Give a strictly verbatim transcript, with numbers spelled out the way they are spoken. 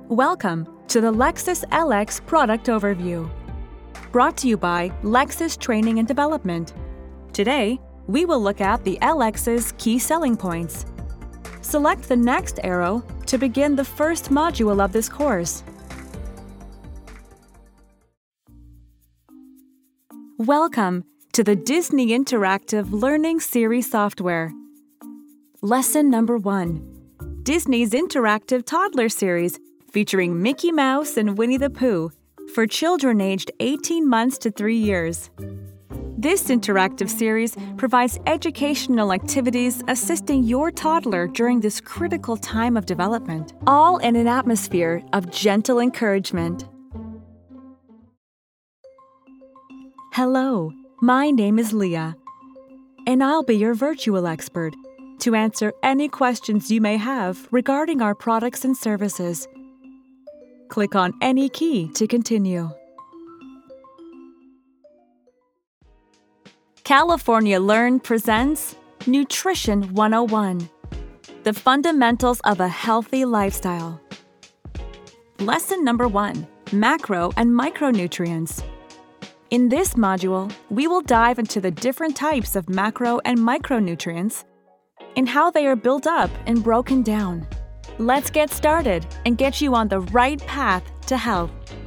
Welcome to the Lexus L X Product Overview. Brought to you by Lexus Training and Development. Today, we will look at the L X's key selling points. Select the next arrow to begin the first module of this course. Welcome to the Disney Interactive Learning Series software. Lesson number one, Disney's Interactive Toddler Series featuring Mickey Mouse and Winnie the Pooh for children aged eighteen months to three years. This interactive series provides educational activities assisting your toddler during this critical time of development, all in an atmosphere of gentle encouragement. Hello, my name is Leah, and I'll be your virtual expert to answer any questions you may have regarding our products and services. Click on any key to continue. California Learn presents Nutrition one oh one, the fundamentals of a healthy lifestyle. Lesson number one, macro and micronutrients. In this module, we will dive into the different types of macro and micronutrients and how they are built up and broken down. Let's get started and get you on the right path to health.